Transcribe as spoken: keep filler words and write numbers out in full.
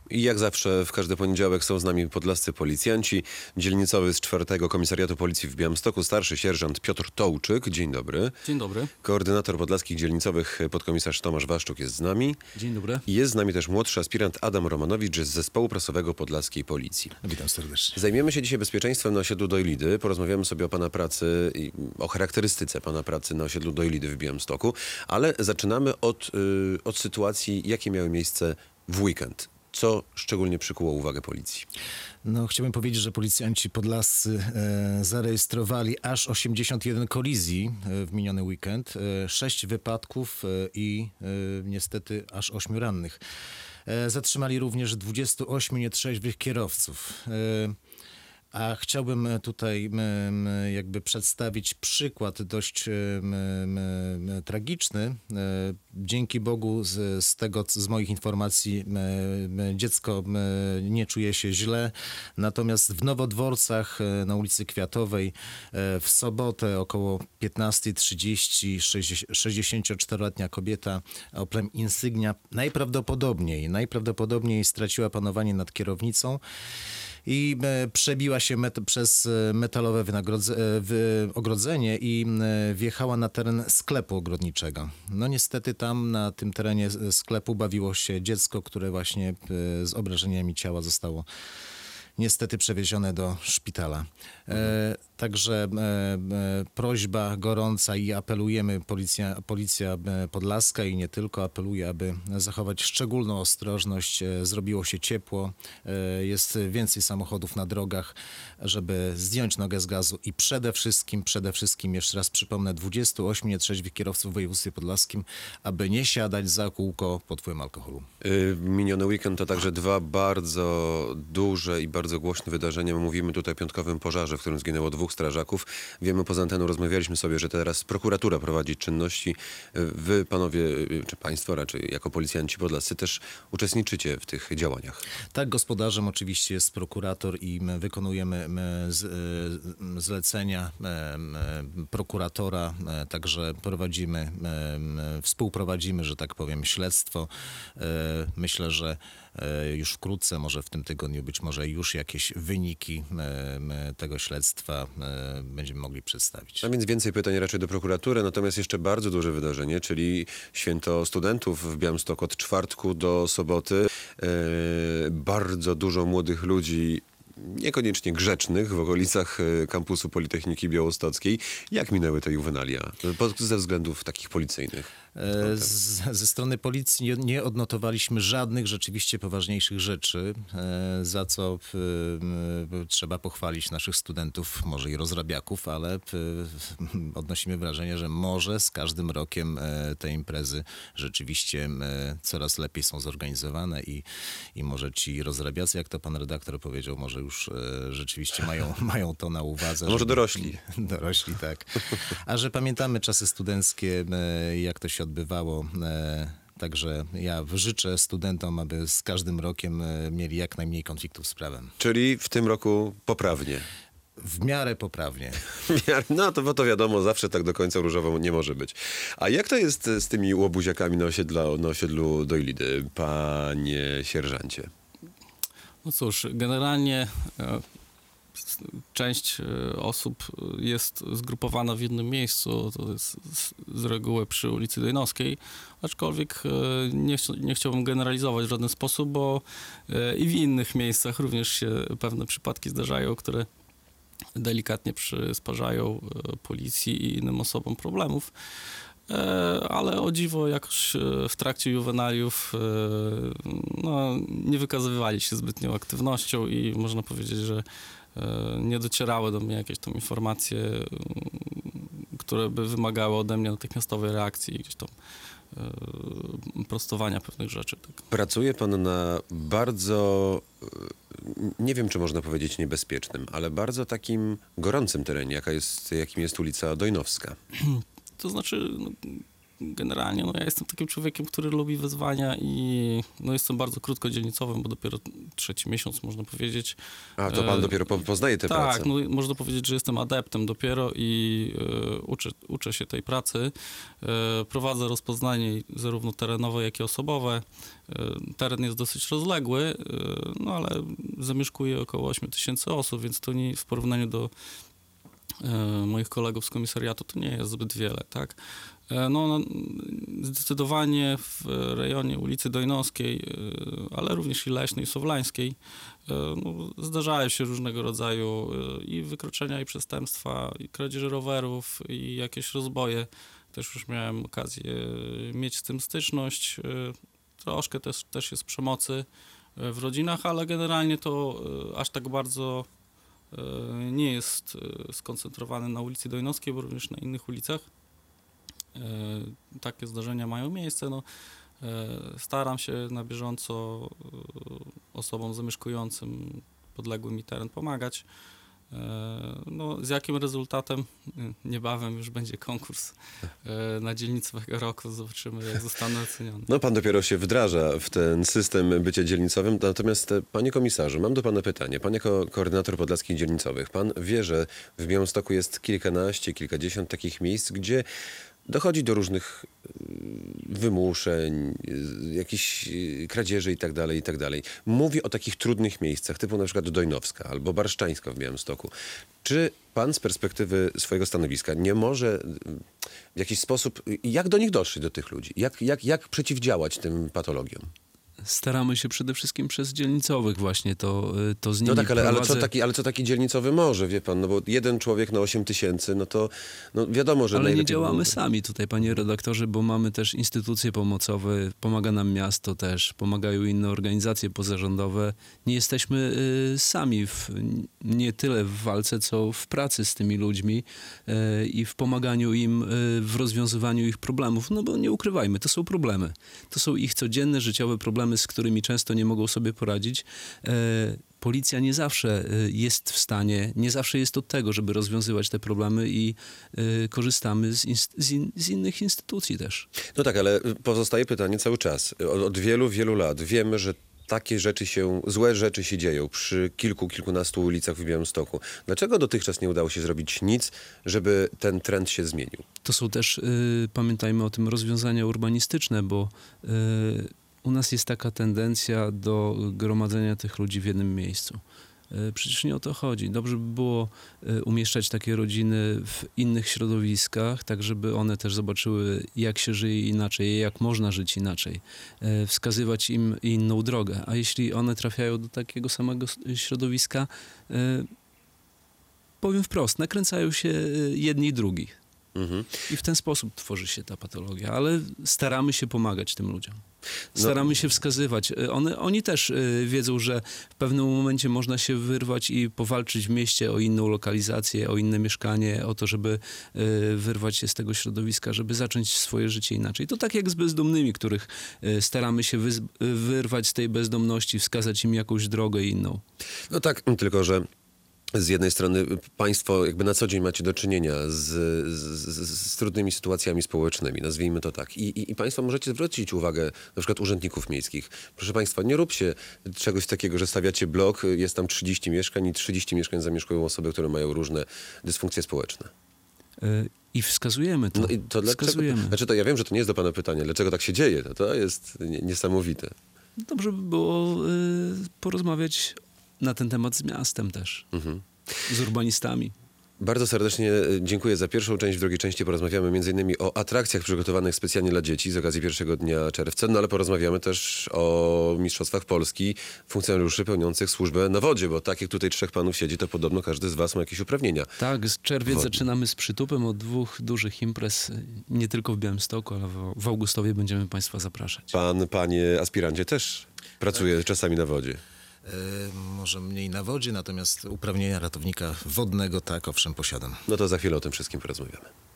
I jak zawsze w każdy poniedziałek są z nami podlascy policjanci. Dzielnicowy z czwartego Komisariatu Policji w Białymstoku, starszy sierżant Piotr Tołczyk. Dzień dobry. Dzień dobry. Koordynator podlaskich dzielnicowych podkomisarz Tomasz Waszczuk jest z nami. Dzień dobry. I jest z nami też młodszy aspirant Adam Romanowicz z Zespołu Prasowego Podlaskiej Policji. Witam serdecznie. Zajmiemy się dzisiaj bezpieczeństwem na osiedlu Dojlidy. Porozmawiamy sobie o pana pracy, i o charakterystyce pana pracy na osiedlu Dojlidy w Białymstoku. Ale zaczynamy od, yy, od sytuacji, jakie miały miejsce w weekend. Co szczególnie przykuło uwagę policji? No, chciałbym powiedzieć, że policjanci podlascy e, zarejestrowali aż osiemdziesiąt jeden kolizji e, w miniony weekend, e, sześć wypadków e, i e, niestety aż ośmiu rannych. E, zatrzymali również dwudziestu ośmiu nietrzeźwych kierowców. E, A chciałbym tutaj m, m, jakby przedstawić przykład dość m, m, tragiczny. E, Dzięki Bogu z, z tego, z moich informacji m, m, dziecko m, nie czuje się źle. Natomiast w Nowodworcach e, na ulicy Kwiatowej e, w sobotę około piętnasta trzydzieści sześćdziesięcioczteroletnia kobieta Oplem Insignia najprawdopodobniej, najprawdopodobniej straciła panowanie nad kierownicą i przebiła się met- przez metalowe wynagrodze- wy- ogrodzenie i wjechała na teren sklepu ogrodniczego. No niestety tam na tym terenie sklepu bawiło się dziecko, które właśnie z obrażeniami ciała zostało niestety przewiezione do szpitala. E, także e, e, prośba gorąca i apelujemy, policja, policja podlaska i nie tylko apeluje, aby zachować szczególną ostrożność. E, zrobiło się ciepło, e, jest więcej samochodów na drogach, żeby zdjąć nogę z gazu i przede wszystkim, przede wszystkim, jeszcze raz przypomnę, dwudziestu ośmiu nietrzeźwych kierowców w województwie podlaskim, aby nie siadać za kółko pod wpływem alkoholu. Yy, miniony weekend to także dwa bardzo duże i bardzo głośne wydarzenia. Mówimy tutaj o piątkowym pożarze, w którym zginęło dwóch strażaków. Wiemy, poza anteną rozmawialiśmy sobie, że teraz prokuratura prowadzi czynności. Wy, panowie, czy państwo raczej, jako policjanci podlascy też uczestniczycie w tych działaniach. Tak, gospodarzem oczywiście jest prokurator i my wykonujemy my z, y, zlecenia y, y, prokuratora, y, także prowadzimy, y, y, współprowadzimy, że tak powiem, śledztwo. Y, myślę, że y, już wkrótce, może w tym tygodniu, być może już jakieś wyniki y, y, tego śledztwa y, będziemy mogli przedstawić. A więc więcej pytań raczej do prokuratury, natomiast jeszcze bardzo duże wydarzenie, czyli święto studentów w Białymstoku od czwartku do soboty. E, bardzo dużo młodych ludzi, niekoniecznie grzecznych, w okolicach kampusu Politechniki Białostockiej. Jak minęły te juwenalia ze względów takich policyjnych? Z, ze strony policji nie, nie odnotowaliśmy żadnych rzeczywiście poważniejszych rzeczy, e, za co e, e, trzeba pochwalić naszych studentów, może i rozrabiaków, ale e, odnosimy wrażenie, że może z każdym rokiem e, te imprezy rzeczywiście e, coraz lepiej są zorganizowane i, i może ci rozrabiacy, jak to pan redaktor powiedział, może już e, rzeczywiście mają, mają to na uwadze. A może żeby, dorośli. Dorośli, tak. A że pamiętamy czasy studenckie, e, jak to się odbywało. E, także ja życzę studentom, aby z każdym rokiem e, mieli jak najmniej konfliktów z prawem. Czyli w tym roku poprawnie. W miarę poprawnie. No to, bo to wiadomo, zawsze tak do końca różowo nie może być. A jak to jest z tymi łobuziakami na osiedlu, na osiedlu Dojlidy, panie sierżancie? No cóż, generalnie e, część e, osób jest zgrupowana w jednym miejscu, to jest z, z reguły przy ulicy Dejnowskiej, aczkolwiek e, nie, ch- nie chciałbym generalizować w żaden sposób, bo e, i w innych miejscach również się pewne przypadki zdarzają, które delikatnie przysparzają e, policji i innym osobom problemów. E, ale o dziwo jakoś e, w trakcie juwenaliów e, no, nie wykazywali się zbytnią aktywnością i można powiedzieć, że e, nie docierały do mnie jakieś tam informacje, e, które by wymagały ode mnie natychmiastowej reakcji i gdzieś tam e, prostowania pewnych rzeczy. Tak. Pracuje pan na bardzo, nie wiem czy można powiedzieć niebezpiecznym, ale bardzo takim gorącym terenie, jaka jest, jakim jest ulica Dojnowska. To znaczy, no, generalnie no, ja jestem takim człowiekiem, który lubi wyzwania i no, jestem bardzo krótko dzielnicowym, bo dopiero trzeci miesiąc, można powiedzieć. A, to pan E, dopiero po, poznaje tę Tak, pracę. no, można powiedzieć, że jestem adeptem dopiero i e, uczę, uczę się tej pracy. E, prowadzę rozpoznanie zarówno terenowe, jak i osobowe. E, teren jest dosyć rozległy, e, no ale zamieszkuje około ośmiu tysięcy osób, więc to nie w porównaniu do e, moich kolegów z komisariatu to nie jest zbyt wiele, tak? E, no, no, zdecydowanie w rejonie ulicy Dojnowskiej, e, ale również i Leśnej, i Sowlańskiej, e, no, zdarzają się różnego rodzaju e, i wykroczenia, i przestępstwa, i kradzieże rowerów, i jakieś rozboje. Też już miałem okazję mieć z tym styczność. E, troszkę też, też jest przemocy e, w rodzinach, ale generalnie to e, aż tak bardzo e, nie jest e, skoncentrowany na ulicy Dojnowskiej, bo również na innych ulicach. E, takie zdarzenia mają miejsce. No, e, staram się na bieżąco e, osobom zamieszkującym podległy mi teren pomagać. E, no, z jakim rezultatem? E, Niebawem już będzie konkurs e, na dzielnicowego roku. Zobaczymy, jak zostanę oceniony. No pan dopiero się wdraża w ten system bycia dzielnicowym, natomiast e, panie komisarzu, mam do pana pytanie. Pan jako koordynator podlaskich dzielnicowych, pan wie, że w Białymstoku jest kilkanaście, kilkadziesiąt takich miejsc, gdzie dochodzi do różnych wymuszeń, jakichś kradzieży i tak dalej, i tak dalej. Mówi o takich trudnych miejscach, typu na przykład Dojnowska albo Barszczańska w Białymstoku. Czy pan z perspektywy swojego stanowiska nie może w jakiś sposób, jak do nich dotrzeć, do tych ludzi? Jak, jak, jak przeciwdziałać tym patologiom? Staramy się przede wszystkim przez dzielnicowych właśnie to, to z nimi No tak, ale, ale, prowadzę. co taki, ale co taki dzielnicowy może, wie pan? No bo jeden człowiek na osiem tysięcy, no to no wiadomo, że Ale nie najlepiej działamy byłoby. sami tutaj, panie redaktorze, bo mamy też instytucje pomocowe, pomaga nam miasto też, pomagają inne organizacje pozarządowe. Nie jesteśmy y, sami, w, nie tyle w walce, co w pracy z tymi ludźmi y, i w pomaganiu im y, w rozwiązywaniu ich problemów. No bo nie ukrywajmy, to są problemy. To są ich codzienne, życiowe problemy, z którymi często nie mogą sobie poradzić. Y, Policja nie zawsze jest w stanie, nie zawsze jest od tego, żeby rozwiązywać te problemy i y, korzystamy z, inst- z, in- z innych instytucji też. No tak, ale pozostaje pytanie cały czas. Od, od wielu, wielu lat wiemy, że takie rzeczy się, złe rzeczy się dzieją przy kilku, kilkunastu ulicach w Białymstoku. Dlaczego dotychczas nie udało się zrobić nic, żeby ten trend się zmienił? To są też, y, pamiętajmy o tym, rozwiązania urbanistyczne, bo y, u nas jest taka tendencja do gromadzenia tych ludzi w jednym miejscu. Y, Przecież nie o to chodzi. Dobrze by było y, umieszczać takie rodziny w innych środowiskach, tak żeby one też zobaczyły, jak się żyje inaczej, jak można żyć inaczej. Y, Wskazywać im inną drogę. A jeśli one trafiają do takiego samego s- środowiska, y, powiem wprost, nakręcają się y, jedni i drugi. Mhm. I w ten sposób tworzy się ta patologia, ale staramy się pomagać tym ludziom. No. Staramy się wskazywać. One, oni też y, wiedzą, że w pewnym momencie można się wyrwać i powalczyć w mieście o inną lokalizację, o inne mieszkanie, o to, żeby y, wyrwać się z tego środowiska, żeby zacząć swoje życie inaczej. To tak jak z bezdomnymi, których y, staramy się wyz- wyrwać z tej bezdomności, wskazać im jakąś drogę inną. No tak, tylko że z jednej strony państwo jakby na co dzień macie do czynienia z, z, z, z trudnymi sytuacjami społecznymi, nazwijmy to tak. I, i, I państwo możecie zwrócić uwagę na przykład urzędników miejskich. Proszę państwa, nie róbcie czegoś takiego, że stawiacie blok, jest tam trzydzieści mieszkań i trzydzieści mieszkań zamieszkują osoby, które mają różne dysfunkcje społeczne. Y, I wskazujemy to. No i to dlaczego? Wskazujemy. Znaczy to ja wiem, że to nie jest do pana pytanie. Dlaczego tak się dzieje? To, to jest nie- niesamowite. Dobrze by było y, porozmawiać na ten temat z miastem też, Mhm. z urbanistami. Bardzo serdecznie dziękuję za pierwszą część. W drugiej części porozmawiamy między innymi o atrakcjach przygotowanych specjalnie dla dzieci z okazji pierwszego dnia czerwca, no ale porozmawiamy też o Mistrzostwach Polski funkcjonariuszy pełniących służbę na wodzie, bo tak jak tutaj trzech panów siedzi, to podobno każdy z was ma jakieś uprawnienia. Tak, z czerwiec Wodny. zaczynamy z przytupem od dwóch dużych imprez, nie tylko w Białymstoku, ale w, w Augustowie będziemy państwa zapraszać. Pan, panie aspirancie, też pracuje czasami na wodzie. E, może mniej na wodzie, natomiast uprawnienia ratownika wodnego tak, owszem, posiadam. No to za chwilę o tym wszystkim porozmawiamy.